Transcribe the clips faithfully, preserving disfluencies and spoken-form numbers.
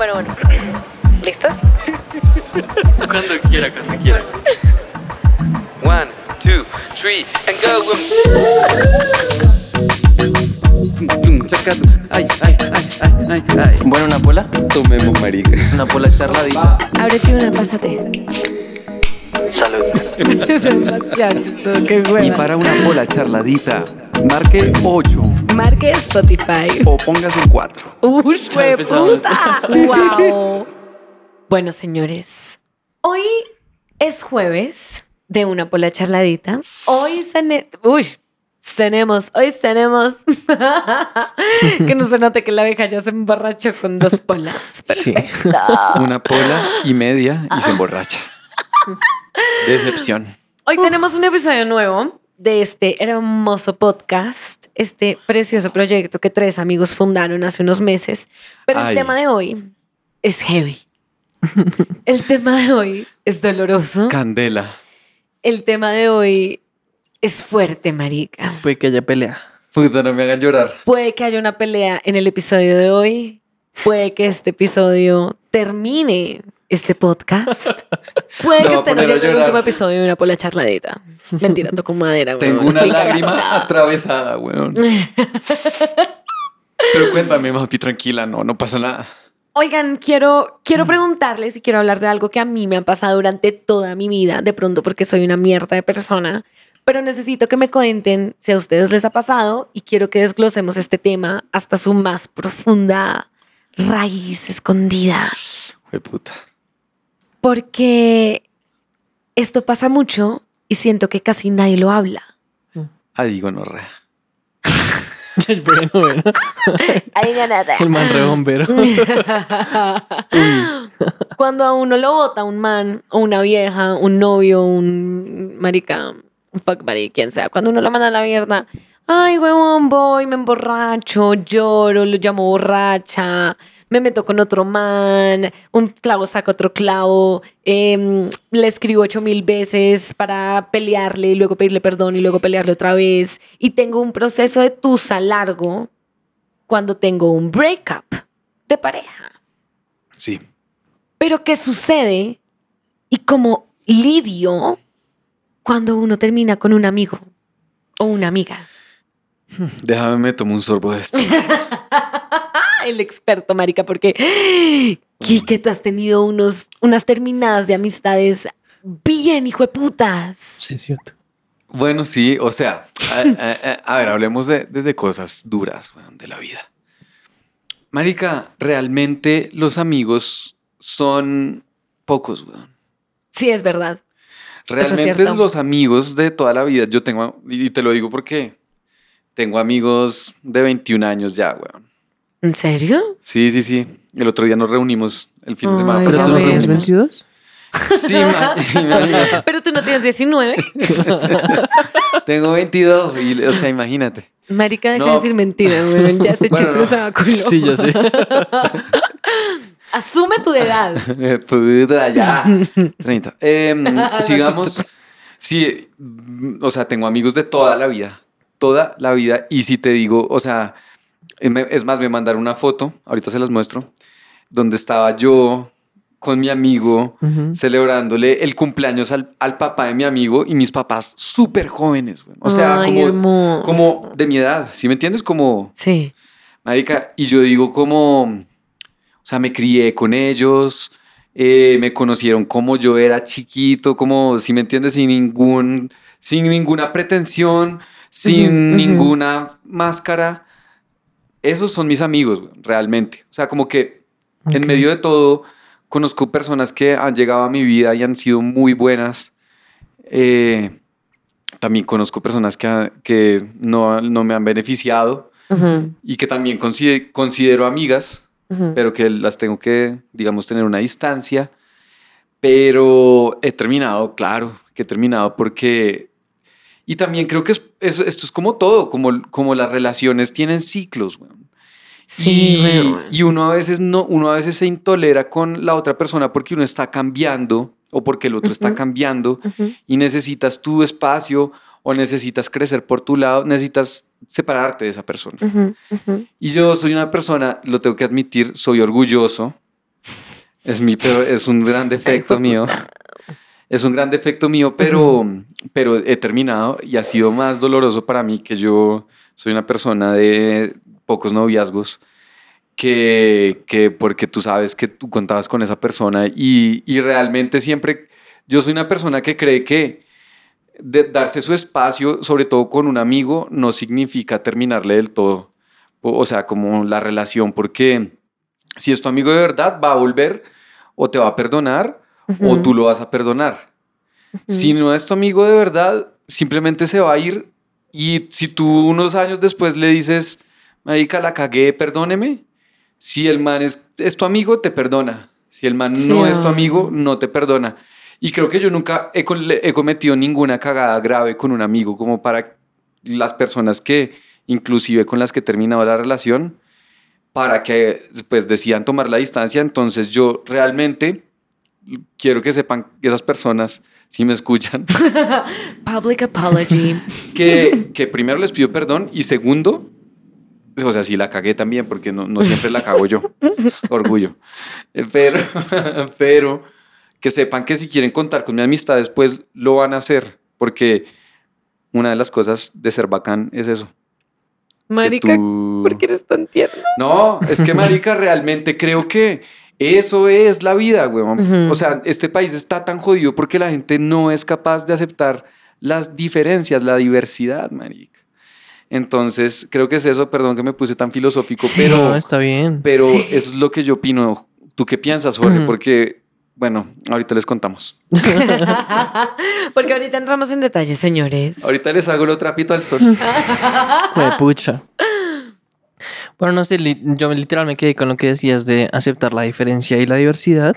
Bueno, bueno. ¿Listos? Cuando quiera, cuando quiera. One, two, three, and go. Ay, ay, ay, ay, ay, ay. Bueno, una pola. Tomemos, marica. Una pola charladita. Ábrete una, pásate. Salud. Es demasiado chistoso, qué hueva. Y para una pola charladita, marque ocho Marque Spotify. o póngase cuatro. ¡Uy, Ya empezamos. puta! ¡Wow! Bueno, señores, hoy es jueves de una pola charladita. Hoy cene... Uy, cenemos, hoy cenemos. Que no se note que la abeja ya se emborrachó con dos polas. Perfecto. Una pola y media y se emborracha. Decepción. Hoy tenemos un episodio nuevo de este hermoso podcast, este precioso proyecto que tres amigos fundaron hace unos meses. Pero Ay. el tema de hoy es heavy. El tema de hoy es doloroso. Candela. El tema de hoy es fuerte, marica. Puede que haya pelea. Puta, no me hagan llorar. Puede que haya una pelea en el episodio de hoy. Puede que este episodio termine este podcast. Puede Me que voy a estén poner a oyendo el llorar. último episodio de una pola charladita. Mentira, toco madera, Tengo weón. una Estoy lágrima cagada. atravesada, weón. Pero cuéntame, Mapi, tranquila, no, no pasa nada. Oigan, quiero, Mm. quiero preguntarles y quiero hablar de algo que a mí me ha pasado durante toda mi vida, de pronto porque soy una mierda de persona, pero necesito que me cuenten si a ustedes les ha pasado y quiero que desglosemos este tema hasta su más profunda raíz escondida. Fue puta. Porque esto pasa mucho y siento que casi nadie lo habla. Ah, digo, no, re. Bueno, bueno. Hay ganada. El man re bombero. Cuando a uno lo bota un man o una vieja, un novio, un marica, un fuck buddy, quien sea, cuando uno lo manda a la mierda, ay, huevón, voy, me emborracho, lloro, lo llamo borracha, me meto con otro man, un clavo saca otro clavo, em, le escribo ocho mil veces para pelearle y luego pedirle perdón y luego pelearle otra vez. Y tengo un proceso de tusa largo cuando tengo un breakup de pareja. Sí. Pero ¿qué sucede y cómo lidio cuando uno termina con un amigo o una amiga? Déjame me tomo un sorbo de esto. El experto, marica, porque Kike, tú has tenido unos, unas terminadas de amistades bien hijueputas. Sí, es cierto. Bueno, sí, o sea, a, a- a ver, hablemos de, de- de cosas duras, weón, de la vida. Marica, realmente los amigos son pocos, weón. Sí, es verdad. Realmente cierto. los amigos de toda la vida, yo tengo, y te lo digo porque tengo amigos de veintiún años ya, weón. ¿En serio? Sí, sí, sí. El otro día nos reunimos el fin de semana Ay, ¿Pero ya tú pasado. no tienes bueno. veintidós? Sí, ma- imagínate. Pero tú no tienes diecinueve. Tengo veintidós, y, o sea, imagínate. Marica, deja No. de decir mentiras, güey. Ya ese Bueno, chiste no. se va a culo. Sí, yo sé. Asume tu edad. Puta, ya. treinta. Em, sigamos. Sí, mm, o sea, tengo amigos de toda la vida. Toda la vida. Y si te digo, o sea, em, es más, me mandaron una foto, ahorita se las muestro, donde estaba yo con mi amigo Ujú. celebrándole el cumpleaños al, al papá de mi amigo y mis papás súper jóvenes, güey. O sea, Ay, como, hermoso. como de mi edad, ¿sí me entiendes? Como, Sí. marica, y yo digo como, o sea, me crié con ellos, eh, me conocieron como yo era chiquito, como, si me entiendes, sin ningún, sin ninguna pretensión, sin Ujú, ujú. ninguna máscara. Esos son mis amigos, güey, realmente. O sea, como que en Ok. medio de todo conozco personas que han llegado a mi vida y han sido muy buenas. Eh, también conozco personas que, ha- que no, no me han beneficiado Ujú, y que también consider- considero amigas, ujú. pero que las tengo que, digamos, tener una distancia. Pero he terminado, claro, que he terminado porque... Y también creo que es, es- esto es como todo, como, como las relaciones tienen ciclos, weón. Sí, y, weón. y uno a veces no, uno a veces se intolera con la otra persona porque uno está cambiando o porque el otro está Ujú. cambiando Ujú. y necesitas tu espacio o necesitas crecer por tu lado, necesitas separarte de esa persona. Ujú, ujú. Y yo soy una persona, lo tengo que admitir, soy orgulloso Es mi, pero es un gran defecto Ay, mío. puta. Es un gran defecto mío, pero, pero he terminado y ha sido más doloroso para mí que yo soy una persona de pocos noviazgos que, que porque tú sabes que tú contabas con esa persona y, y realmente siempre yo soy una persona que cree que de darse su espacio, sobre todo con un amigo, no significa terminarle del todo. O, o sea, como la relación, porque si es tu amigo de verdad, va a volver o te va a perdonar o tú lo vas a perdonar. Si no es tu amigo de verdad, simplemente se va a ir y si tú unos años después le dices, marica, la cagué, perdóneme, si el man es, es tu amigo, te perdona. Si el man Sí, no es tu ay. amigo, no te perdona. Y creo que yo nunca he, co- le- he cometido ninguna cagada grave con un amigo, como para las personas que, inclusive con las que he terminado la relación, para que pues decidan tomar la distancia. Entonces yo realmente quiero que sepan que esas personas, si me escuchan, Public apology. que, que primero les pido perdón y segundo, o sea, sí la cagué también porque no, no siempre la cago yo. Orgullo. Eh, Pero, pero que sepan que si quieren contar con mi amistad después lo van a hacer porque una de las cosas de ser bacán es eso. que Marica, tú- ¿por qué eres tan tierno? No, es que marica, realmente creo que eso es la vida, weón. Ujú. O sea, este país está tan jodido porque la gente no es capaz de aceptar las diferencias, la diversidad, marica. Entonces, creo que es eso, perdón que me puse tan filosófico, Sí. pero, No, está bien. pero Sí. eso es lo que yo opino. ¿Tú qué piensas, Jorge? Ujú. Porque, bueno, ahorita les contamos. Porque ahorita entramos en detalles, señores. Ahorita les hago el trapito al sol. Jue pucha. Bueno, no sé, li- yo literal me quedé con lo que decías de aceptar la diferencia y la diversidad.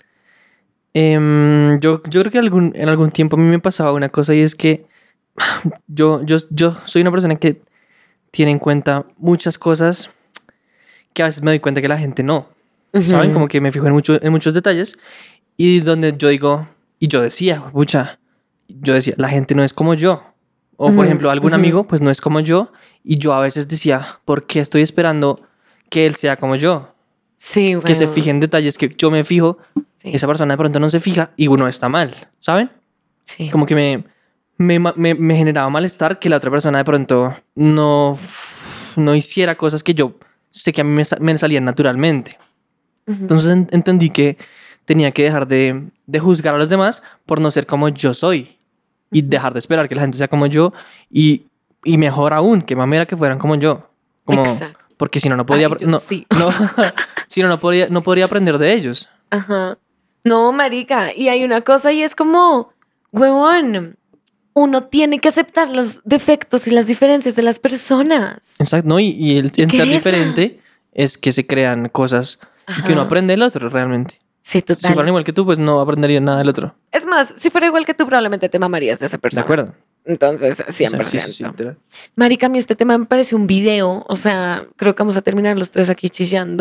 Em, yo, yo creo que algún, en algún tiempo a mí me pasaba una cosa y es que yo, yo, yo soy una persona que tiene en cuenta muchas cosas que a veces me doy cuenta que la gente no. ¿Saben? Como que me fijo en, mucho, en muchos detalles y donde yo digo, y yo decía, pucha, yo decía, la gente no es como yo. O por Ujú, ejemplo, algún ujú. amigo pues no es como yo y yo a veces decía, ¿por qué estoy esperando que él sea como yo? Sí, bueno. Que se fije en detalles que yo me fijo, Sí, esa persona de pronto no se fija y uno está mal, ¿saben? sí. Como que me, me, ma- me, me generaba malestar que la otra persona de pronto no, no hiciera cosas que yo sé que a mí me, sa- me salían naturalmente. Ujú. Entonces en- entendí que tenía que dejar de, de juzgar a los demás por no ser como yo soy y dejar de esperar que la gente sea como yo y, y mejor aún, que mamera que fueran como yo. Como, Exacto. porque si no, no podía, Ay, yo no, sí. no, si no, no podría, no podría aprender de ellos. Ajá. No, marica. Y hay una cosa y es como, huevón, uno tiene que aceptar los defectos y las diferencias de las personas. Exacto, ¿no? Y, y el, en ser quererla. diferente es que se crean cosas y que uno Ajá. aprende del otro realmente. Sí, Si total. fueran igual que tú, pues no aprendería nada del otro. Es más, si fuera igual que tú, probablemente te mamarías de esa ¿De persona. acuerdo? Entonces, cien por O ciento. sea, sí, sí, sí, literal. Marica, a mí este tema me parece un video. O sea, creo que vamos a terminar los tres aquí chillando.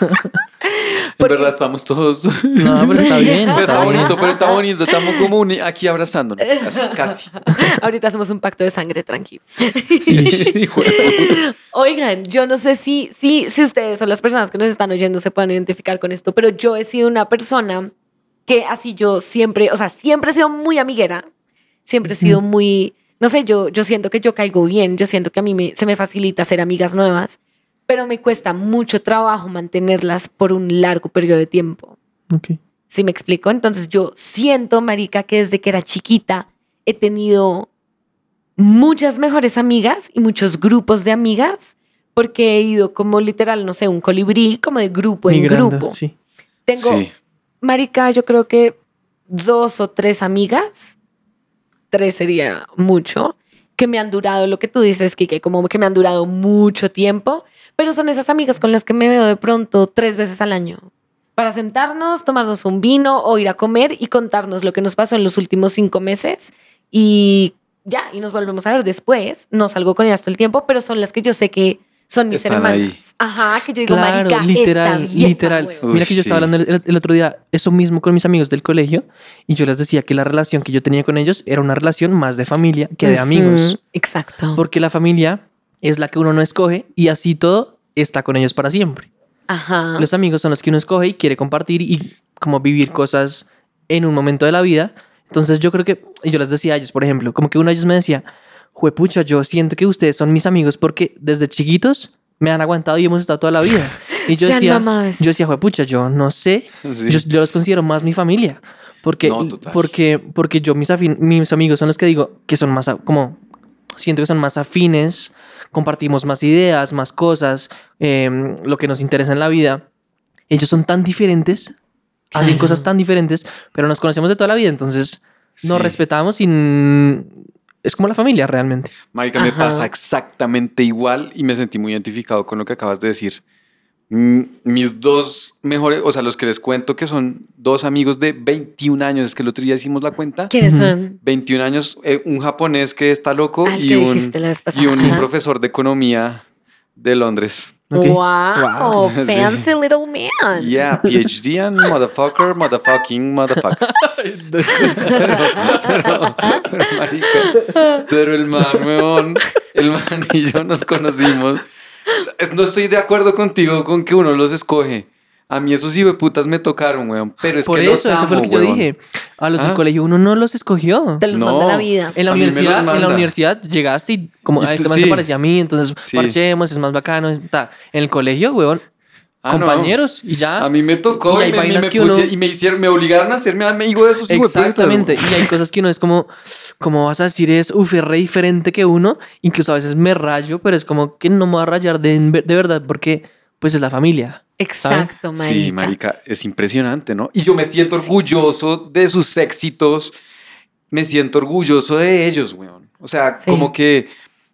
En Porque- verdad estamos todos... No, pero está bien. Pero está está bien. bonito, pero está bonito. Estamos como uni- aquí abrazándonos. Casi, casi. Ahorita hacemos un pacto de sangre, tranquilo. Hijo de puta. Oigan, yo no sé si, si, si ustedes o las personas que nos están oyendo se pueden identificar con esto, pero yo he sido una persona que así yo siempre, o sea, siempre he sido muy amiguera, siempre he sido muy, no sé, yo, yo siento que yo caigo bien, yo siento que a mí me, se me facilita hacer amigas nuevas, pero me cuesta mucho trabajo mantenerlas por un largo periodo de tiempo. Ok. ¿Sí me explico? Entonces yo siento, marica, que desde que era chiquita he tenido muchas mejores amigas y muchos grupos de amigas porque he ido como literal, no sé, un colibrí, como de grupo en Migrando, grupo. sí. Tengo, Sí. marica, yo creo que dos o tres amigas, tres sería mucho, que me han durado lo que tú dices, Kike, como que me han durado mucho tiempo, pero son esas amigas con las que me veo de pronto tres veces al año. Para sentarnos, tomarnos un vino o ir a comer y contarnos lo que nos pasó en los últimos cinco meses y ya, y nos volvemos a ver después. No salgo con ellas todo el tiempo, pero son las que yo sé que son mis Están hermanas. ahí. Ajá, que yo digo, Claro, marica, literal, esta vieja, literal. huevón. Mira que Uy, yo estaba sí. hablando el, el otro día eso mismo con mis amigos del colegio y yo les decía que la relación que yo tenía con ellos era una relación más de familia que de amigos. Ujú, exacto. Porque la familia es la que uno no escoge y así todo está con ellos para siempre. Ajá. Los amigos son los que uno escoge y quiere compartir y como vivir cosas en un momento de la vida. Entonces yo creo que, y yo les decía a ellos, por ejemplo, como que uno de ellos me decía, juepucha, yo siento que ustedes son mis amigos porque desde chiquitos me han aguantado y hemos estado toda la vida. Y yo Sean decía, mamás. yo decía, juepucha, yo no sé, Sí. yo, yo los considero más mi familia. Porque, No, total. porque, porque yo, mis, afin- mis amigos son los que digo que son más, a- como, siento que son más afines, compartimos más ideas, más cosas, eh, lo que nos interesa en la vida. Ellos son tan diferentes, hacen Claro. cosas tan diferentes, pero nos conocemos de toda la vida, entonces nos Sí. respetamos y n- es como la familia realmente. Marica, me Ajá. pasa exactamente igual y me sentí muy identificado con lo que acabas de decir. Mm, Mis dos mejores, o sea, los que les cuento que son dos amigos de veintiún años, es que el otro día hicimos la cuenta. ¿Quiénes son? veintiún años, eh, un japonés que está loco Al y que un, dijiste la vez pasada. y un Ajá. profesor de economía de Londres. Ok. Wow, Wow. Sí. fancy little man. Yeah, PhD and motherfucker, motherfucking motherfucker. pero, pero, pero, marica, pero el man, weón, el man y yo nos conocimos. Es- No estoy de acuerdo contigo con que uno los escoge. A mí esos hijueputas me tocaron, weón. Pero es Por que eso, los eso fue lo amo, que yo weón. dije. A los Ah. del colegio uno no los escogió. Te los No. manda la vida. En la A mí me los universidad, en la manda. universidad llegaste y como Y a este tú man se sí. parecía a mí, entonces Sí. parchemos, es más bacano. es- ta. En el colegio, weón, Ah, no. compañeros y ya. A mí me tocó Y y, hay me, me- vainas me que puse- uno- y me hicieron, me obligaron a hacerme amigo de esos hijueputas. Exactamente. Y hay cosas que uno es como, como vas a decir, es, uf, es re diferente que uno. Incluso a veces me rayo, pero es como que no me voy a rayar de, de verdad porque pues es la familia. Exacto, marica. Sí, marica, es impresionante, ¿no? Y yo me siento orgulloso de sus éxitos, me siento orgulloso de ellos, weón. O sea, Sí. como que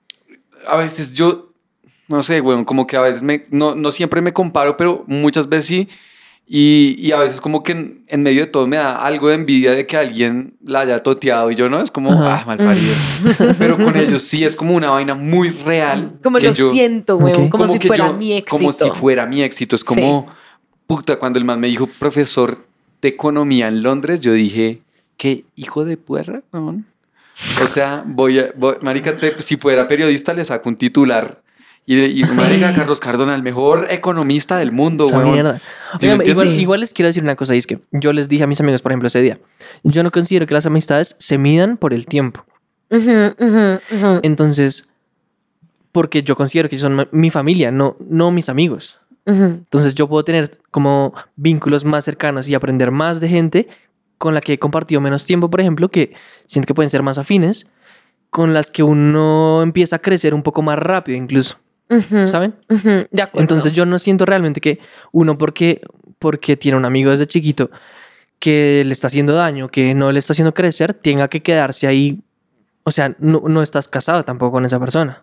a veces yo, no sé, weón, como que a veces me, no, no siempre me comparo, pero muchas veces sí. Y, y a veces como que en, en medio de todo me da algo de envidia de que alguien la haya toteado y yo no, es como, Ajá. ah, mal parido. Pero con ellos sí es como una vaina muy real. Como que lo yo- siento, güey. Ok. Como, si que fuera yo- mi éxito. Como si fuera mi éxito. Es como, puta, cuando el man me dijo profesor de economía en Londres, yo dije, ¿qué hijo de puerra? weón? O sea, voy a, voy- marica, te- si fuera periodista le saco un titular. Y, y marica, Carlos Cardona, el mejor economista del mundo, Esa weón. mierda. ¿Sí me Oigan, igual, entiendes? igual les quiero decir una cosa, y es que yo les dije a mis amigos, por ejemplo, ese día, yo no considero que las amistades se midan por el tiempo. Ujú, ujú, ujú. Entonces, porque yo considero que ellos son ma- mi familia, no, no mis amigos. Ujú. Entonces yo puedo tener como vínculos más cercanos y aprender más de gente con la que he compartido menos tiempo, por ejemplo, que siento que pueden ser más afines, con las que uno empieza a crecer un poco más rápido incluso, Ujú, ¿saben? ujú. De acuerdo. Entonces yo no siento realmente que uno porque, porque tiene un amigo desde chiquito que le está haciendo daño, que no le está haciendo crecer, tenga que quedarse ahí. O sea, no, no estás casado tampoco con esa persona.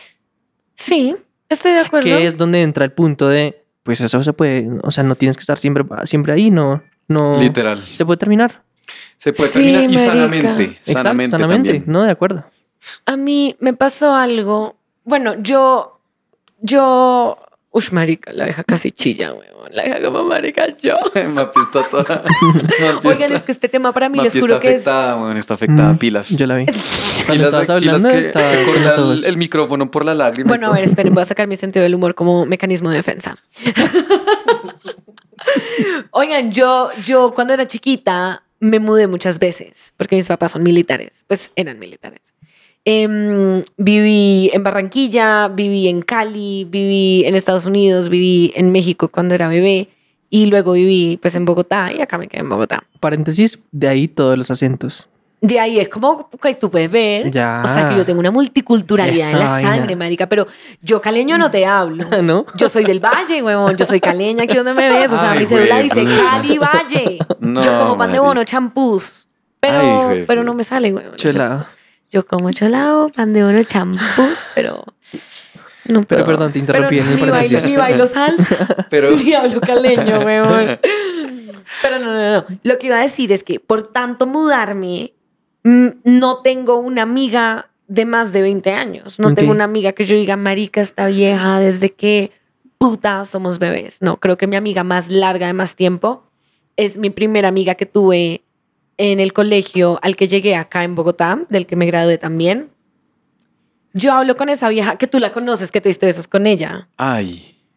Sí, estoy de acuerdo. Que es donde entra el punto de, pues eso se puede, o sea, no tienes que estar siempre, siempre ahí, no, no. Literal. Se puede terminar. Se puede Sí, terminar y marica. sanamente. Exacto, Sanamente, sanamente. también. No, de acuerdo. A mí me pasó algo. Bueno, yo. Yo. Ush, marica, la deja casi chilla, weón. La deja como marica yo. Mapi está toda. Mapi Oigan, está- es que este tema para mí, Mapi les juro está que es. afectada, weón, está afectada, Mm, pilas. Yo la vi. Cuando Pilas, estabas pilas hablando, que estaba se con corta los el, ojos. el micrófono por la lágrima. y Bueno, a todo. ver, esperen, voy a sacar mi sentido del humor como mecanismo de defensa. Oigan, yo, yo cuando era chiquita me mudé muchas veces porque mis papás son militares, pues eran militares. Em, viví en Barranquilla, viví en Cali, viví en Estados Unidos, viví en México cuando era bebé y luego viví pues en Bogotá y acá me quedé en Bogotá. Paréntesis, de ahí todos los acentos. De ahí es como que tú puedes ver, Ya. o sea que yo tengo una multiculturalidad Esa en la vaina. sangre, marica, pero yo caleño no te hablo. ¿No? Yo soy del Valle, huevón. Yo soy caleña, aquí donde me ves. O sea, Ay, mi celular dice güey. Cali Valle. No, yo como pan de marica. bono, champús. Pero, Ay, güey, pero güey. no me sale, huevón. Cholado. Yo como cholao, pan de bono, champús, pero... No Pero puedo. perdón, te interrumpí Pero en el ni bailo, paréntesis. ni bailo salsa. Pero- Ni hablo caleño, huevón. Pero no, no, no. Lo que iba a decir es que por tanto mudarme, mm, no tengo una amiga de más de veinte años. No Ok. tengo una amiga que yo diga, marica, está vieja desde que puta somos bebés. No, creo que mi amiga más larga de más tiempo es mi primera amiga que tuve en el colegio al que llegué acá en Bogotá, del que me gradué también. Yo hablo con esa vieja que tú la conoces, que te diste besos con ella. Ay.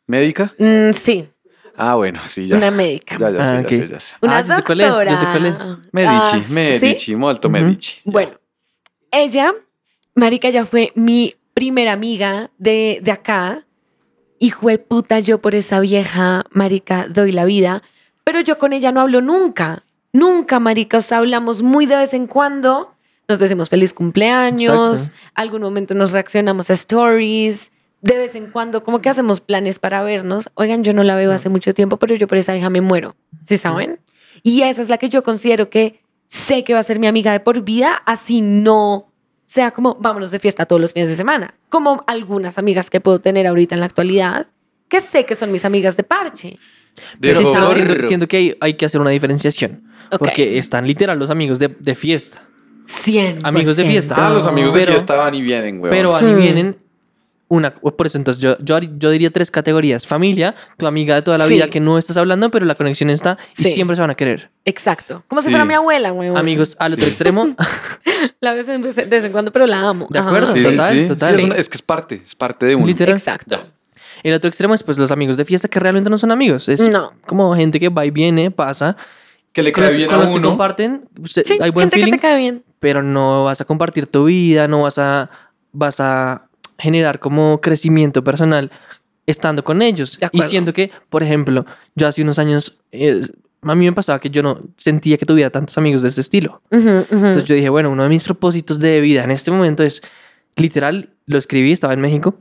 ¿Médica? Mm, sí, Ah, bueno, sí, ya. una médica. Ya, ya sé, Ah, ya ok. sé, ya sé. Una Ah, yo sé cuál es, doctora. yo sé cuál es. Medici, Ah, ¿sí? Medici, molto Ujú. Medici. Ya. Bueno, ella, marica, ya fue mi primera amiga de, de acá. Hijo de puta, yo por esa vieja, marica, doy la vida. Pero yo con ella no hablo nunca. Nunca, marica. O sea, hablamos muy de vez en cuando. Nos decimos feliz cumpleaños. Exacto. Algún momento nos reaccionamos a stories. De vez en cuando, como que hacemos planes para vernos. Oigan, yo no la veo hace mucho tiempo, pero yo por esa vieja me muero. ¿Sí saben? Y esa es la que yo considero que sé que va a ser mi amiga de por vida, así no sea como vámonos de fiesta todos los fines de semana. Como algunas amigas que puedo tener ahorita en la actualidad, que sé que son mis amigas de parche. De Pero Sí, pero ¿sabes? siento, siento que hay, hay que hacer una diferenciación. Ok. Porque están literal los amigos de, de fiesta. cien. Amigos de fiesta. Ah, los amigos de Pero- fiesta van y vienen, güey. Pero ahí Hmm. vienen una... Por eso, entonces, yo, yo, yo diría tres categorías. Familia, tu amiga de toda la Sí. vida que no estás hablando, pero la conexión está y Sí. siempre se van a querer. Exacto. Como Sí. si fuera mi abuela, güey. Amigos al otro Sí. extremo, La veo de vez en cuando, pero la amo. De Ajá. acuerdo. Sí, sí, Total, sí. total. Sí, es, una- es que es parte, es parte de uno. literal. Exacto. El otro extremo es pues los amigos de fiesta que realmente no son amigos. Es No. como gente que va y viene, pasa. Que le Con cae los, bien con a los que uno. comparten, se- Sí, hay buen gente feeling, que te cae bien. pero no vas a compartir tu vida, no vas a, vas a generar como crecimiento personal estando con ellos. De Y acuerdo. siento que, por ejemplo, yo hace unos años, eh, a mí me pasaba que yo no sentía que tuviera tantos amigos de ese estilo. Ujú, ujú. Entonces yo dije, bueno, uno de mis propósitos de vida en este momento es, literal, lo escribí, estaba en México,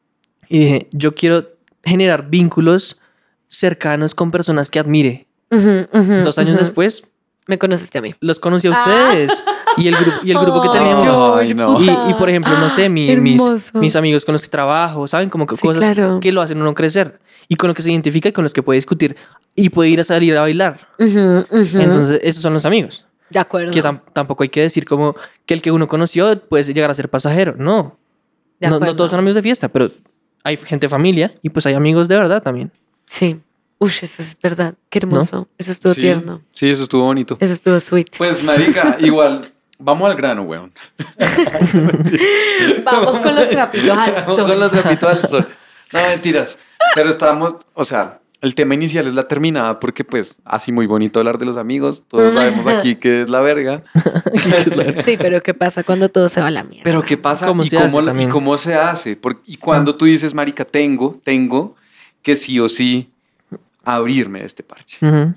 y dije, yo quiero generar vínculos cercanos con personas que admire. Ujú, ujú, Dos años ujú. después, Me conociste a mí. los conocí a Ah. ustedes y el, grupo y el grupo que Ay, tenemos. Ay, no. Y, y, por ejemplo, no sé, mi- mis, Hermoso. mis amigos con los que trabajo, ¿saben? Como que Sí, cosas claro. que lo hacen uno crecer y con lo que se identifica y con los que puede discutir y puede ir a salir a bailar. Ujú, ujú. Entonces, esos son los amigos. de acuerdo. Que tam- tampoco hay que decir como que el que uno conoció puede llegar a ser pasajero. No. De No, no acuerdo. todos son amigos de fiesta, pero hay gente de familia y pues hay amigos de verdad también. Sí. Uy, eso es verdad. Qué hermoso. Eso estuvo Sí, tierno. sí, eso estuvo bonito. Eso estuvo sweet. Pues, marica, igual, vamos al grano, weón. Vamos con los trapitos al Vamos sol. con los trapitos al sol. No, mentiras. Pero estábamos, o sea, el tema inicial es la terminada porque, pues, así muy bonito hablar de los amigos. Todos sabemos aquí que es la verga. Sí, pero ¿qué pasa cuando todo se va a la mierda? Pero ¿qué pasa? ¿Cómo ¿Y, se cómo, hace y también? cómo se hace? Por- y cuando tú dices, marica, tengo, tengo que sí o sí abrirme de este parche. Ujú.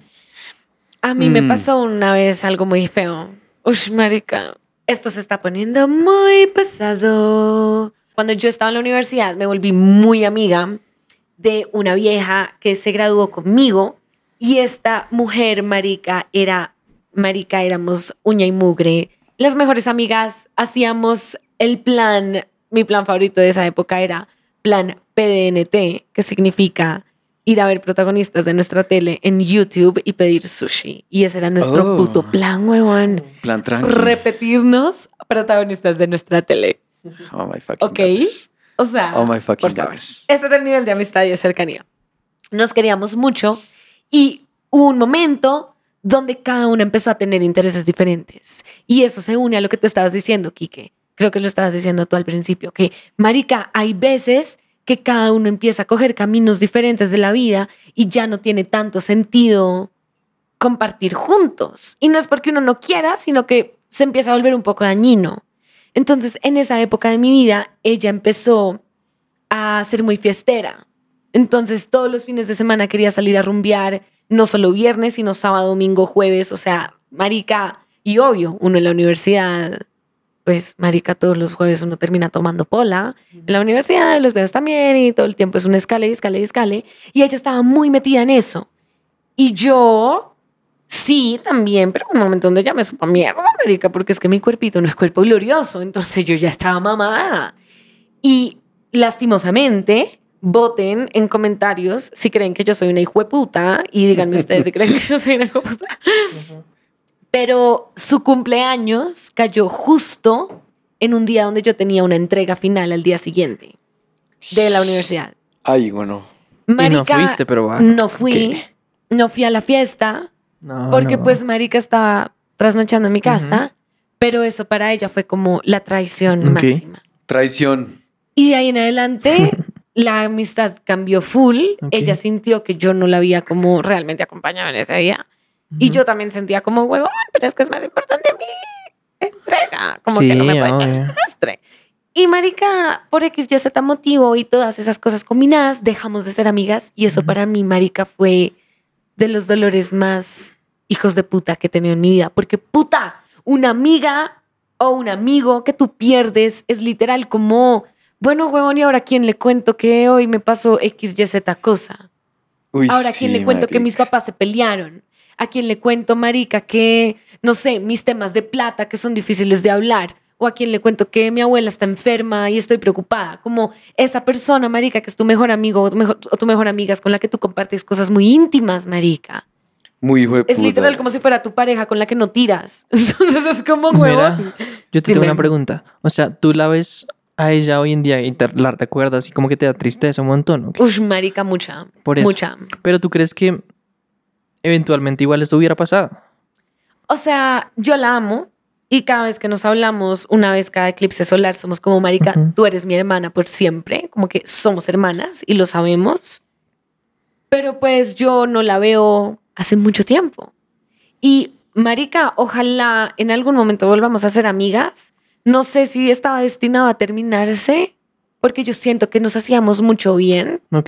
A mí me Mm. pasó una vez algo muy feo. Uy, marica, esto se está poniendo muy pesado. Cuando yo estaba en la universidad me volví muy amiga de una vieja que se graduó conmigo y esta mujer, marica, era, marica, éramos uña y mugre. Las mejores amigas hacíamos el plan, mi plan favorito de esa época era plan P D N T, que significa ir a ver protagonistas de nuestra tele en YouTube y pedir sushi. Y ese era nuestro Oh. puto plan, huevón. Plan tranquilo. Repetirnos protagonistas de nuestra tele. Oh my fucking ¿Ok? goodness. O sea, Oh my fucking por favor. goodness. Ese era el nivel de amistad y de cercanía. Nos queríamos mucho y hubo un momento donde cada una empezó a tener intereses diferentes. Y eso se une a lo que tú estabas diciendo, Quique. Creo que lo estabas diciendo tú al principio, que, marica, hay veces que cada uno empieza a coger caminos diferentes de la vida y ya no tiene tanto sentido compartir juntos. Y no es porque uno no quiera, sino que se empieza a volver un poco dañino. Entonces, en esa época de mi vida, ella empezó a ser muy fiestera. Entonces, todos los fines de semana quería salir a rumbear, no solo viernes, sino sábado, domingo, jueves. O sea, marica, y obvio, uno en la universidad, pues, marica, todos los jueves uno termina tomando pola. En la universidad, los viernes también, y todo el tiempo es un escale, escale, escale. Y ella estaba muy metida en eso. Y yo, sí, también, pero en un momento donde ya me supo a mierda, marica, porque es que mi cuerpito no es cuerpo glorioso, entonces yo ya estaba mamada. Y lastimosamente, voten en comentarios si creen que yo soy una hijueputa y díganme ustedes si creen que yo soy una hijueputa. Pero su cumpleaños cayó justo en un día donde yo tenía una entrega final al día siguiente de la universidad. Ay, bueno. Marica, fuiste, pero va, no fui, ¿qué? no fui a la fiesta No, porque no. pues marica estaba trasnochando en mi casa, pero eso para ella fue como la traición Ok. máxima. Traición. Y de ahí en adelante la amistad cambió full. Ok. Ella sintió que yo no la había como realmente acompañado en ese día. Y Ujú. yo también sentía como, huevón, pero es que es más importante mi entrega. Como Sí, que no me puede echar el obvio. semestre. Y marica, por X, Y, Z motivo y todas esas cosas combinadas, dejamos de ser amigas. Y eso Ujú. para mí, marica, fue de los dolores más hijos de puta que he tenido en mi vida. Porque puta, una amiga o un amigo que tú pierdes es literal como, bueno, huevón, ¿y ahora a quién le cuento que hoy me pasó X, Y, Z cosa? Uy, Ahora, ¿a sí, quién le cuento que mis marica. papás se pelearon? ¿A quién le cuento, marica, que, no sé, mis temas de plata que son difíciles de hablar? ¿O a quién le cuento que mi abuela está enferma y estoy preocupada? Como esa persona, marica, que es tu mejor amigo o tu mejor, o tu mejor amiga, es con la que tú compartes cosas muy íntimas, marica. Muy hijo de Es puta. literal como si fuera tu pareja con la que no tiras. Entonces es como, Mira, huevón. yo te tengo Dime. una pregunta. O sea, ¿tú la ves a ella hoy en día y te la recuerdas y como que te da tristeza un montón? ¿O qué? Uy, marica, mucha. Por eso. Mucha. Pero ¿tú crees que eventualmente igual esto hubiera pasado? O sea, yo la amo y cada vez que nos hablamos, una vez cada eclipse solar, somos como, marica, Ujú. tú eres mi hermana por siempre, como que somos hermanas y lo sabemos. Pero pues yo no la veo hace mucho tiempo. Y marica, ojalá en algún momento volvamos a ser amigas. No sé si estaba destinado a terminarse, porque yo siento que nos hacíamos mucho bien. Ok.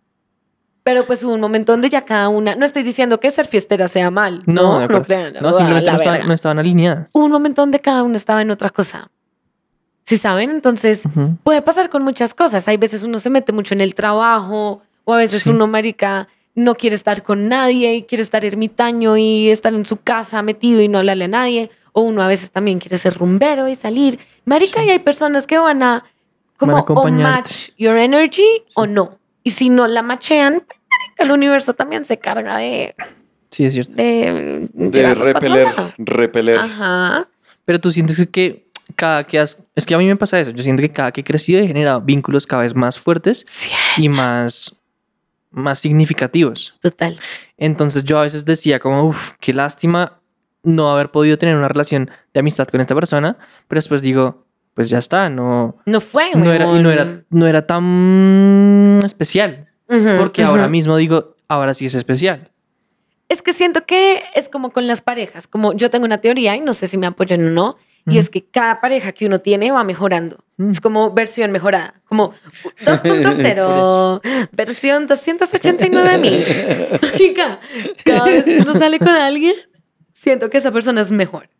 Pero pues hubo un momento donde ya cada una, no estoy diciendo que ser fiestera sea mal, No, no, de no, acuerdo. crean, No, ah, simplemente la no estaban, verga. no estaban alineadas. Hubo un momento donde cada uno estaba en otra cosa. ¿Sí saben? Entonces Ujú. puede pasar con muchas cosas. Hay veces uno se mete mucho en el trabajo o a veces Sí. uno, marica, no quiere estar con nadie y quiere estar ermitaño y estar en su casa metido y no hablarle a nadie. O uno a veces también quiere ser rumbero y salir. Marica, Sí. y hay personas que van a como Van a o acompañarte. match your energy o no. Y si no la machean, pues, marica, el universo también se carga de, Sí, es cierto. de, De llevarlos pa' otro repeler, lado. repeler. Ajá. Pero tú sientes que cada que has... Es que a mí me pasa eso. Yo siento que cada que he crecido he generado vínculos cada vez más fuertes Sí, y más, más significativos. total. Entonces yo a veces decía como, uff, qué lástima no haber podido tener una relación de amistad con esta persona. Pero después digo, pues ya está, no, No fue, no, era, y no, era, no era tan especial. Ujú, Porque ujú. ahora mismo digo, ahora sí es especial. Es que siento que es como con las parejas, como yo tengo una teoría y no sé si me apoyan o no, y Ujú. es que cada pareja que uno tiene va mejorando. Mm. Es como versión mejorada, como dos punto cero, versión doscientos ochenta y nueve mil. Marica, cada vez que uno sale con alguien, siento que esa persona es mejor.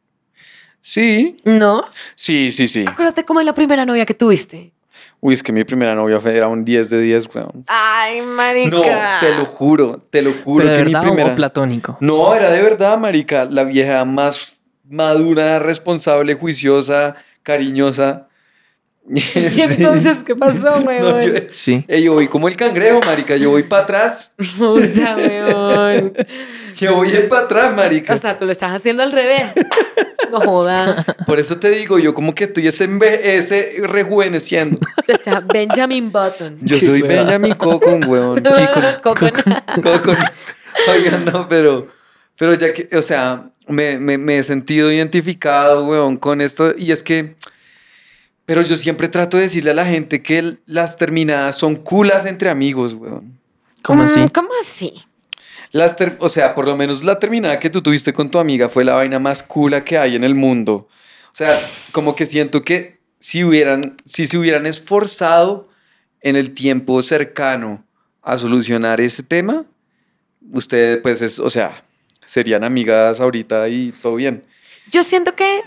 Sí, ¿No? sí, sí, sí. Acuérdate como la primera novia que tuviste. Uy, es que mi primera novia fue- era un diez de diez, weón. Ay, marica. No, te lo juro, te lo juro Pero de que mi verdad o- primera... o platónico. No, era de verdad, marica. La vieja más madura, responsable, juiciosa, cariñosa. ¿Y entonces qué pasó, No, weón? yo, Sí. eh, yo voy como el cangrejo, marica. Yo voy para atrás. Puta, weón. Yo voy para atrás, marica. O sea, tú lo estás haciendo al revés. No joda. Por eso te digo, yo como que estoy ese, enve- ese rejuveneciendo. Tú estás Benjamin Button. Yo Qué soy hueva. Benjamin Cocon, weón. Kikon. Cocon. Cocon. Oigan, no, pero, pero ya que, o sea, me, me, me he sentido identificado, weón, con esto. Y es que, pero yo siempre trato de decirle a la gente que las terminadas son culas entre amigos, weón. ¿Cómo Mm, así? ¿Cómo así? Las ter- o sea, por lo menos la terminada que tú tuviste con tu amiga fue la vaina más cula que hay en el mundo. O sea, como que siento que si hubieran, si se hubieran esforzado en el tiempo cercano a solucionar ese tema, ustedes, pues, es, o sea, serían amigas ahorita y todo bien. Yo siento que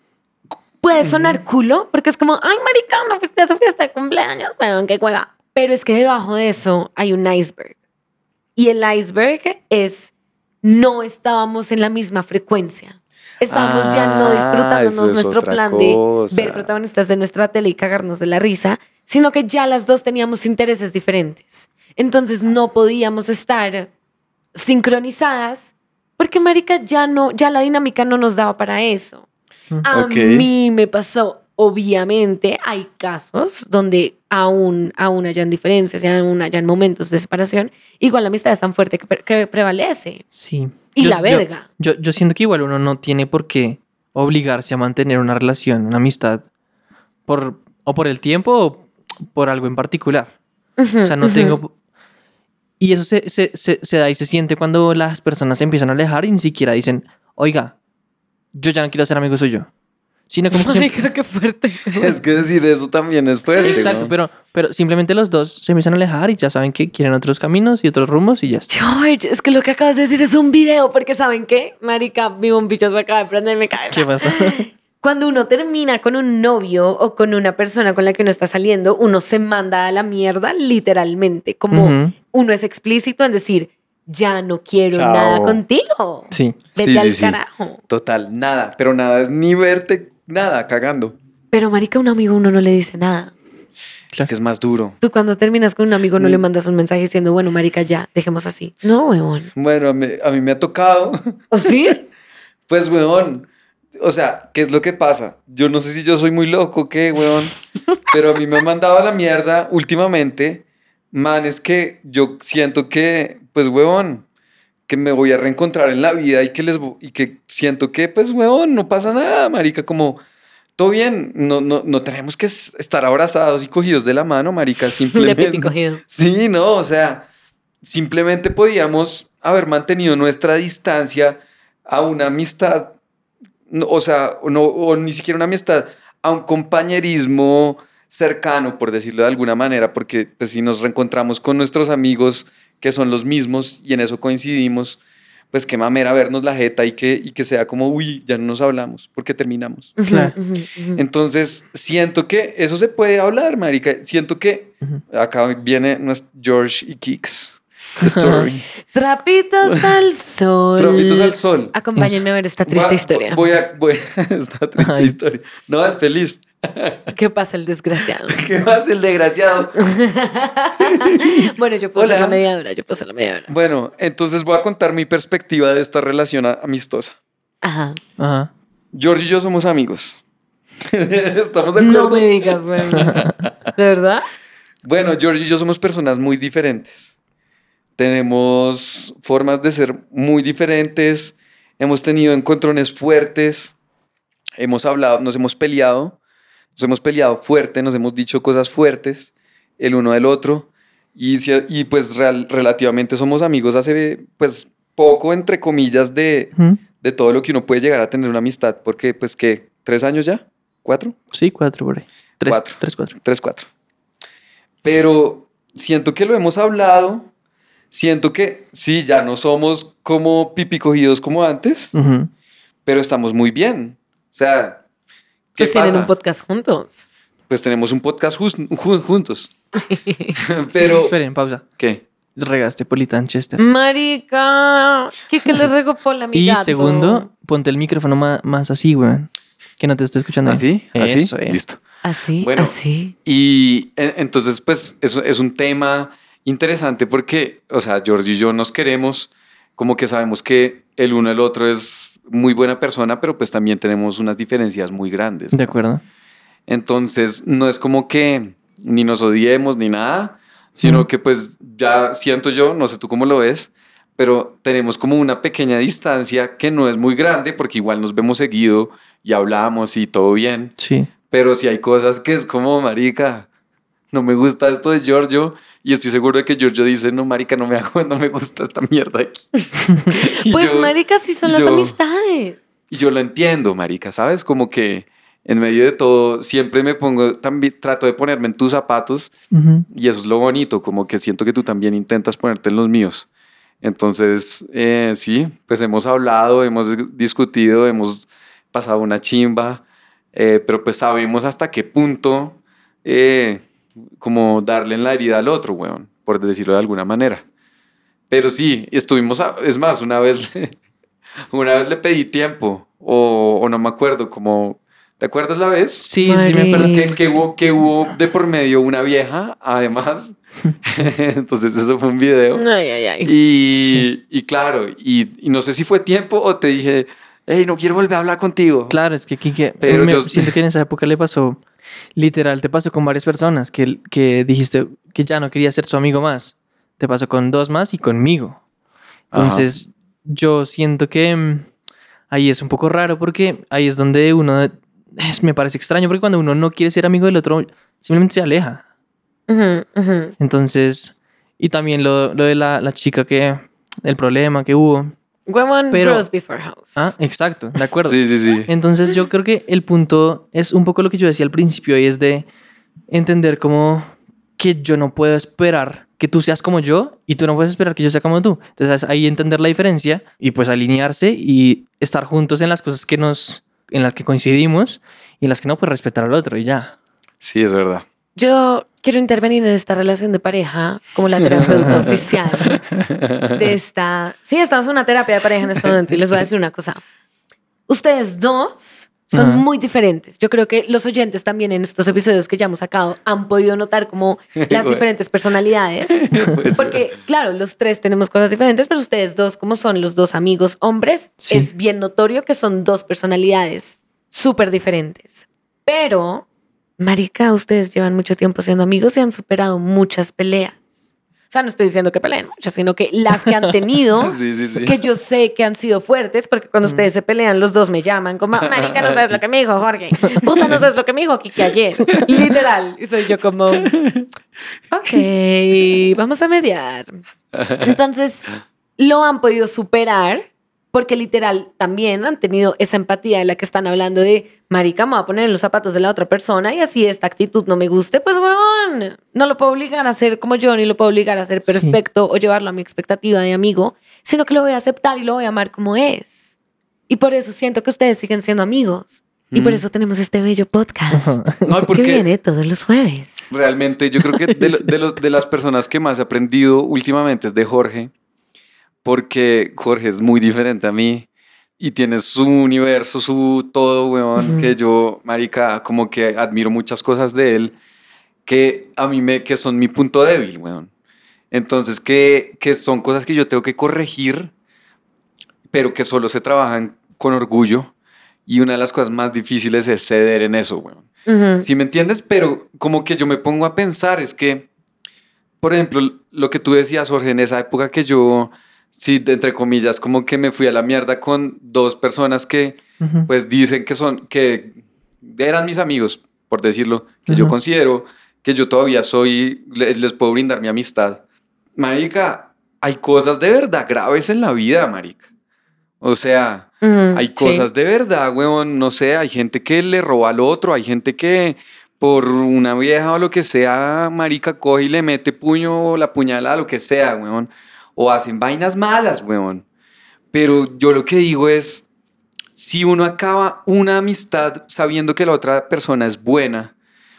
puede sonar culo, porque es como, ay, marica, no fuiste a su fiesta de cumpleaños, weón, qué cueva. Pero es que debajo de eso hay un iceberg. Y el iceberg es, no estábamos en la misma frecuencia. Estábamos ya no Ah, disfrutándonos eso es nuestro otra plan cosa. de ver protagonistas de nuestra tele y cagarnos de la risa, sino que ya las dos teníamos intereses diferentes. Entonces no podíamos estar sincronizadas porque, marica, ya no, ya la dinámica no nos daba para eso. A Ok. mí me pasó, obviamente, hay casos donde aún, aún hayan diferencias y aún hayan momentos de separación, igual la amistad es tan fuerte que, pre- que prevalece. Sí. Y la verga. Yo, yo, yo siento que igual uno no tiene por qué obligarse a mantener una relación, una amistad, por, o por el tiempo o por algo en particular. Ujú, O sea, no ujú. tengo... Y eso se, se, se, se da y se siente cuando las personas se empiezan a alejar y ni siquiera dicen, oiga, yo ya no quiero ser amigo suyo. Sino como que siempre... Marica, qué fuerte. Es que decir eso también es fuerte. Exacto, ¿no? pero, pero simplemente los dos se empiezan a alejar y ya saben que quieren otros caminos y otros rumbos y ya está. George, es que lo que acabas de decir es un video, porque ¿saben qué? Marica, mi bombillo se acaba de prender, me cae. ¿Qué pasa? Cuando uno termina con un novio o con una persona con la que uno está saliendo, uno se manda a la mierda literalmente. Como Ujú. uno es explícito en decir, ya no quiero Chao. nada contigo. Sí. Vete Sí, al sí, sí. carajo. Total, nada. Pero nada es ni verte, nada, cagando. Pero marica, a un amigo uno no le dice nada. Es que es más duro. Tú cuando terminas con un amigo no le Mm. mandas un mensaje diciendo, bueno, marica, ya, dejemos así. No, huevón. Bueno, a mí, a mí me ha tocado. ¿O sí? Pues, weón. O sea, ¿qué es lo que pasa? Yo no sé si yo soy muy loco o qué, weón. Pero a mí me han mandado a la mierda últimamente. Man, es que yo siento que, pues, weón, que me voy a reencontrar en la vida y que les vo- y que siento que, pues, weón, no pasa nada, marica, como todo bien, no, no, no tenemos que s- estar abrazados y cogidos de la mano, marica, De simplemente. pipi cogido. Sí, no, o sea, simplemente podíamos haber mantenido nuestra distancia a una amistad, no, o sea, o no, o ni siquiera una amistad, a un compañerismo cercano, por decirlo de alguna manera, porque pues si nos reencontramos con nuestros amigos que son los mismos y en eso coincidimos, pues qué mamera vernos la jeta y que, y que sea como, uy, ya no nos hablamos porque terminamos. Claro. Ujú, ujú. Entonces, siento que eso se puede hablar, marica. Siento que acá viene nuestro George y Kicks story. Trapitos al sol. Trapitos al sol. Acompáñenme a ver esta triste Voy a- historia. Voy a, voy esta triste Ay. historia. No, es feliz. ¿Qué pasa el desgraciado? ¿Qué más el desgraciado? Bueno, yo puedo ser Hola. la mediadora, yo puedo ser la mediadora. Bueno, entonces voy a contar mi perspectiva de esta relación a- amistosa. Ajá. Ajá. George y yo somos amigos. ¿Estamos de acuerdo? No me digas, güey. ¿De verdad? Bueno, George y yo somos personas muy diferentes. Tenemos formas de ser muy diferentes. Hemos tenido encontrones fuertes. Hemos hablado, nos hemos peleado. Nos hemos peleado fuerte, nos hemos dicho cosas fuertes el uno del otro. Y, si- y pues real- relativamente somos amigos hace pues poco, entre comillas, de, Ujú. de todo lo que uno puede llegar a tener una amistad. Porque pues, ¿qué? ¿Tres años ya? ¿Cuatro? Sí, cuatro por ahí. Tres, Cuatro. tres, cuatro. Tres, cuatro. Pero siento que lo hemos hablado. Siento que sí, ya no somos como pipi cogidos como antes, Ujú. pero estamos muy bien. O sea, ¿qué Pues tienen pasa? un podcast juntos. Pues tenemos un podcast jus- ju- juntos. Pero, Esperen, pausa. ¿qué? Regaste Politan Chester. Marica, ¿qué que le regó por la Y mirada? segundo, ponte el micrófono ma- más, así, weón. Que no te estoy escuchando. ¿Así? bien. ¿Así? Eso es. Listo. Así, Bueno. así. Y e- entonces, pues, eso es un tema interesante porque, o sea, George y yo nos queremos, como que sabemos que el uno el otro es muy buena persona, pero pues también tenemos unas diferencias muy grandes. De acuerdo. Entonces, no es como que ni nos odiemos ni nada, sino Ujú. que pues ya siento yo, no sé tú cómo lo ves, pero tenemos como una pequeña distancia que no es muy grande porque igual nos vemos seguido y hablamos y todo bien, Sí. pero si hay cosas que es como, marica, no me gusta esto de Giorgio y estoy seguro de que Giorgio dice, no, marica, no me hago, no me gusta esta mierda aquí. Y Pues, yo- marica, sí son y las yo- amistades. y yo lo entiendo, marica, ¿sabes? Como que en medio de todo siempre me pongo, también trato de ponerme en tus zapatos Ujú. y eso es lo bonito, como que siento que tú también intentas ponerte en los míos. Entonces, eh, sí, pues hemos hablado, hemos discutido, hemos pasado una chimba, eh, pero pues sabemos hasta qué punto eh, como darle en la herida al otro, weón, por decirlo de alguna manera. Pero sí, estuvimos, a- es más, una vez, le- una vez le pedí tiempo, o, o no me acuerdo, como, ¿te acuerdas la vez? Sí, sí, me acuerdo. Que, que hubo, que hubo de por medio una vieja, además. Entonces eso fue un video. Ay, ay, ay. Y, y claro, y, y no sé si fue tiempo o te dije, hey, no quiero volver a hablar contigo. Claro, es que Kike, Pero me- yo- siento que en esa época le pasó, literal, te pasó con varias personas que, que dijiste que ya no querías ser su amigo más. Te pasó con dos más y conmigo. Entonces, yo siento que mm, ahí es un poco raro porque ahí es donde uno, es, me parece extraño porque cuando uno no quiere ser amigo del otro, simplemente se aleja. Ujú, ujú. Entonces, y también lo, lo de la, la chica que, el problema que hubo. Women Pero- bros before house. Ah, exacto, de acuerdo. Sí, sí, sí. Entonces yo creo que el punto es un poco lo que yo decía al principio y es de entender como que yo no puedo esperar que tú seas como yo y tú no puedes esperar que yo sea como tú. Entonces ahí entender la diferencia y pues alinearse y estar juntos en las cosas que nos, en las que coincidimos y en las que no, pues respetar al otro y ya. Sí, es verdad. Yo quiero intervenir en esta relación de pareja como la terapeuta oficial de esta... Sí, estamos en una terapia de pareja en este momento y les voy a decir una cosa. Ustedes dos son Ajá. muy diferentes. Yo creo que los oyentes también en estos episodios que ya hemos sacado han podido notar como las Bueno. diferentes personalidades. Pues, Porque, claro, los tres tenemos cosas diferentes, pero ustedes dos, como son los dos amigos hombres, Sí. es bien notorio que son dos personalidades súper diferentes. Pero, marica, ustedes llevan mucho tiempo siendo amigos y han superado muchas peleas. O sea, no estoy diciendo que peleen mucho, sino que las que han tenido, Sí, sí, sí. que yo sé que han sido fuertes, porque cuando ustedes se pelean, los dos me llaman como, marica, no sabes lo que me dijo Jorge. Puta, no sabes lo que me dijo Kiki ayer. Literal. Y soy yo como, ok, vamos a mediar. Entonces, lo han podido superar porque literal también han tenido esa empatía de la que están hablando de, marica, me voy a poner en los zapatos de la otra persona y así esta actitud no me guste, pues huevón, no lo puedo obligar a ser como yo, ni lo puedo obligar a ser Sí. perfecto o llevarlo a mi expectativa de amigo, sino que lo voy a aceptar y lo voy a amar como es. Y por eso siento que ustedes siguen siendo amigos. Y por Mm. eso tenemos este bello podcast No, que porque viene todos los jueves. realmente yo creo que de, lo- de, los- de las personas que más he aprendido últimamente es de Jorge, porque Jorge es muy diferente a mí y tiene su universo, su todo, weón, Ujú. que yo, marica, como que admiro muchas cosas de él que a mí me, que son mi punto débil, weón. Entonces, que, que son cosas que yo tengo que corregir, pero que solo se trabajan con orgullo. Y una de las cosas más difíciles es ceder en eso, weón. Ujú. ¿Sí me entiendes? Pero como que yo me pongo a pensar es que, por ejemplo, lo que tú decías, Jorge, en esa época que yo, sí, de- entre comillas, como que me fui a la mierda con dos personas que, Ujú. pues, dicen que son, que eran mis amigos, por decirlo, que yo Ujú. considero que yo todavía soy, le- les puedo brindar mi amistad. Marica, hay cosas de verdad graves en la vida, marica. O sea, Ujú, hay sí. cosas de verdad, weón. No sé, hay gente que le roba al otro, hay gente que por una vieja o lo que sea, marica, coge y le mete puño o la puñalada, lo que sea, weón. O hacen vainas malas, weón. Pero yo lo que digo es, si uno acaba una amistad sabiendo que la otra persona es buena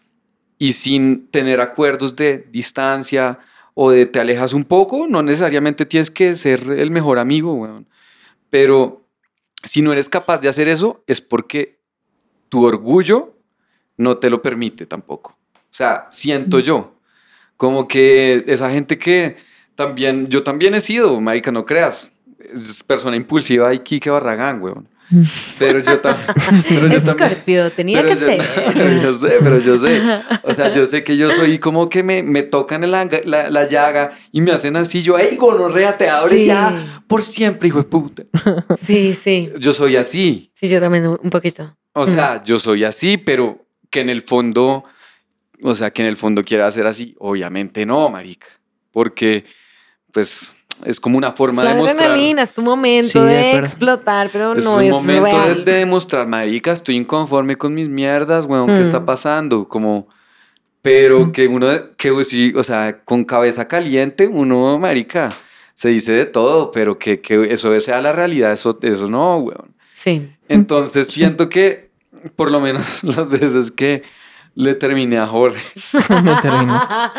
y sin tener acuerdos de distancia o de te alejas un poco, no necesariamente tienes que ser el mejor amigo, weón. Pero si no eres capaz de hacer eso, es porque tu orgullo no te lo permite tampoco. O sea, siento yo, como que esa gente que también, yo también he sido, marica, no creas, es persona impulsiva y Quique Barragán, weón. Pero yo, tam- pero yo también... Escorpio, tenía Pero que yo, ser. pero yo sé, pero yo sé. O sea, yo sé que yo soy como que me, me tocan en la, la, la llaga y me hacen así. Yo, ¡ey, gonorrea, te abre Sí. ya por siempre, hijo de puta! Sí, sí. Yo soy así. Sí, yo también un un poquito. O sea, yo soy así, pero que en el fondo, o sea, que en el fondo quiera ser así, obviamente no, marica. Porque, pues, es como una forma Es de la mostrar. adrenalina, es tu momento Sí, de de acuerdo. explotar, pero Es no un es momento de, real. de demostrar, marica, estoy inconforme con mis mierdas, weón, ¿qué Mm. está pasando? Como, pero que uno, que sí, o sea, con cabeza caliente, uno, marica, se dice de todo, pero que, que eso sea la realidad, eso, eso no, weón. Sí. Entonces siento que, por lo menos las veces que le terminé a Jorge, Me termino.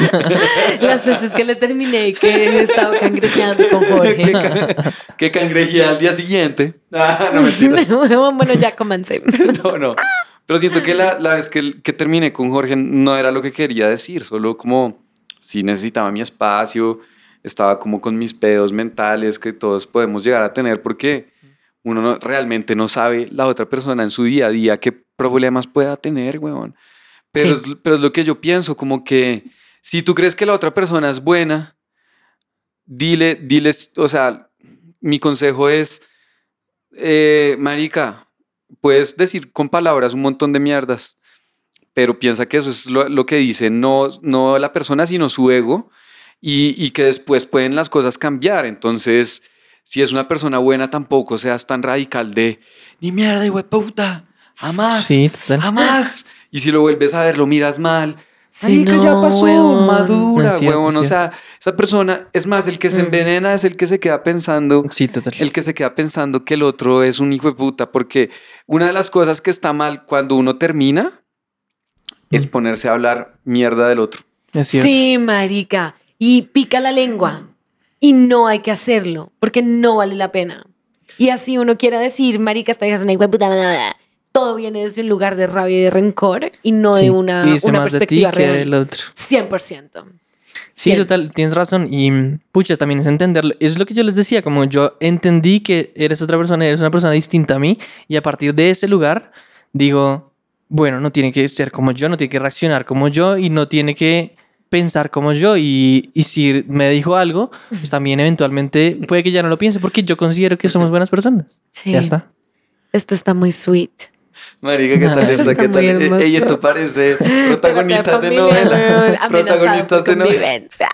Las veces que le terminé y que he estado cangrejeando con Jorge. que, ca- que cangrejé al día siguiente. Ah, no mentiras. Bueno, ya comencé. No, no. Pero siento que la, la vez que, que terminé con Jorge no era lo que quería decir, solo como si necesitaba mi espacio, estaba como con mis pedos mentales que todos podemos llegar a tener porque uno no- realmente no sabe la otra persona en su día a día qué problemas pueda tener, weón. Pero, Sí. es, pero es lo que yo pienso, como que si tú crees que la otra persona es buena, dile, diles, o sea, mi consejo es, eh, marica, puedes decir con palabras un montón de mierdas, pero piensa que eso es lo, lo que dice no, no la persona, sino su ego, y, y que después pueden las cosas cambiar. Entonces, si es una persona buena, tampoco seas tan radical de ni mierda, hijo de puta, jamás, Sí, total. jamás. Y si lo vuelves a ver, lo miras mal. Sí, Marica, no, ya pasó, huevón. madura, No, es cierto, huevón. O es sea, esa persona, es más, el que se Mm. envenena es el que se queda pensando, Sí, total. el que se queda pensando que el otro es un hijo de puta, porque una de las cosas que está mal cuando uno termina es Mm. ponerse a hablar mierda del otro. Es cierto. Sí, marica. Y pica la lengua. Y no hay que hacerlo, porque no vale la pena. Y así uno quiera decir, marica, esta hija es una hijo de puta, bla, bla, bla. Todo viene desde un lugar de rabia y de rencor y no Sí. de una, Y dice una más de ti perspectiva que real. del otro. cien por ciento. Sí, Cien. total, tienes razón. Y mm, pucha, también es entenderlo. Es lo que yo les decía, como yo entendí que eres otra persona, eres una persona distinta a mí, y a partir de ese lugar digo, bueno, no tiene que ser como yo, no tiene que reaccionar como yo y no tiene que pensar como yo. Y, y si me dijo algo, pues también eventualmente puede que ya no lo piense porque yo considero que somos buenas personas. Sí. Ya está. Esto está muy sweet. Marica, ¿qué No, tal esto esta? está ¿Qué tal? muy hermoso. Ella, esto parece protagonistas de Terapia familiar, novela. weón, Protagonistas amenazados de por novela. convivencia.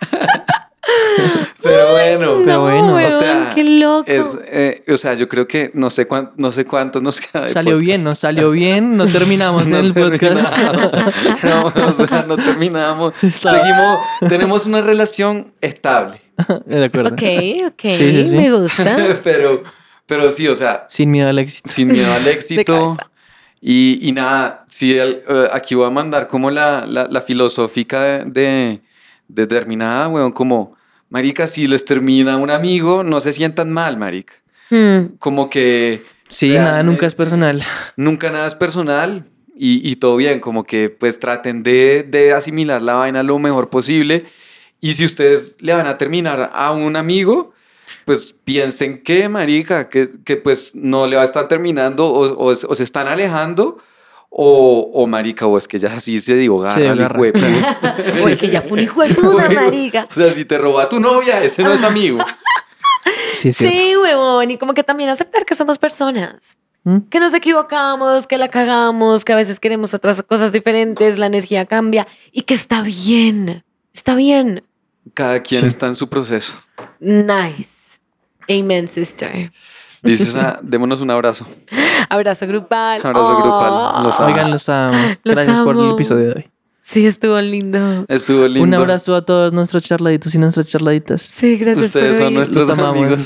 Pero bueno. Pero No, bueno, o weón, sea, qué loco. Es, eh, o sea, yo creo que no sé, cuán, no sé cuántos nos queda de Salió podcast. bien, ¿no? Salió bien, no terminamos en No el podcast. terminamos. No, o sea, no terminamos. Seguimos, tenemos una relación estable. De acuerdo. Ok, ok, Sí, sí, sí. me gusta. pero, pero sí, o sea, Sin miedo al éxito. sin miedo al éxito. cabeza. Y, y nada, sí, el, eh, aquí voy a mandar como la, la, la filosófica de, de, de terminada, weón, como, marica, si les termina un amigo, no se sientan mal, marica. Hmm. Como que... Sí, nada, realmente nunca es personal. Nunca nada es personal y, y todo bien, como que pues traten de, de asimilar la vaina lo mejor posible. Y si ustedes le van a terminar a un amigo, pues piensen que, marica, que, que pues no le va a estar terminando o, o, o se están alejando o, o marica, o es que ya así se digo, Se garra, agarra. O el que ya fue un hijo de puta, marica. O sea, si te roba tu novia, ese no es amigo. Sí, es cierto. Sí, huevón. Y como que también aceptar que somos personas. ¿Mm? Que nos equivocamos, que la cagamos, que a veces queremos otras cosas diferentes, la energía cambia y que está bien. Está bien. Cada quien Sí. está en su proceso. Nice. Amen, sister. Dices, ah, démonos un abrazo. Abrazo grupal. Abrazo grupal. Los amo. Oigan, los amo. Los Gracias por el amo. episodio de hoy. Sí, estuvo lindo. Estuvo lindo. Un abrazo a todos nuestros charladitos y nuestras charladitas. Sí, gracias Ustedes por son oír. nuestros Los amamos. amigos.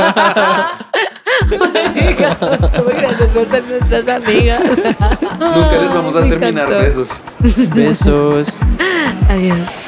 Amigas, muy gracias por ser nuestras amigas. Nunca les vamos a Me terminar encantó. besos. Besos. Adiós.